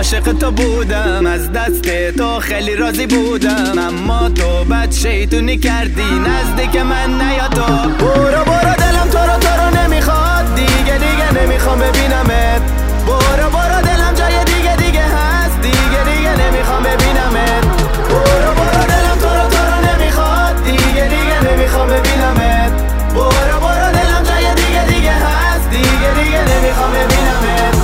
عاشق تو بودم، از دست تو خیلی راضی بودم، اما تو بد شیطونی کردی نزدیک من نیا تو. برو برو دلم تو رو نمیخواد دیگه، دیگه نمیخوام ببینمت. برو برو دلم جای دیگه هست، دیگه نمیخوام ببینمت. برو برو دلم تو رو نمیخواد دیگه، دیگه نمیخوام ببینمت. برو برو دلم جای دیگه هست، دیگه نمیخوام ببینمت.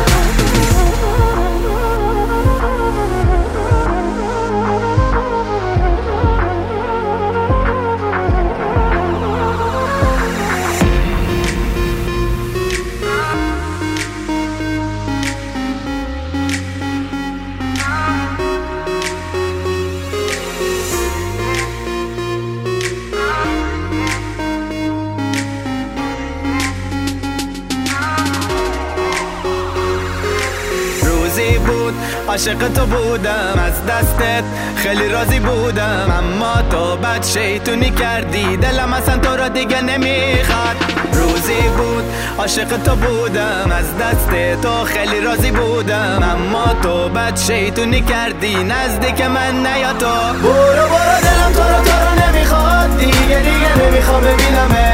بود عاشق تو بودم، از دستت خیلی راضی بودم، اما تو بد شیطونی کردی دلم اصلا تو را دیگه نمیخواد. روزی بود عاشق تو بودم، از دست تو خیلی راضی بودم، اما تو بد شیطونی کردی نزدیک من نیا تو. برو برو دلم تو رو نمیخواد دیگه، دیگه نمیخوام ببینمت.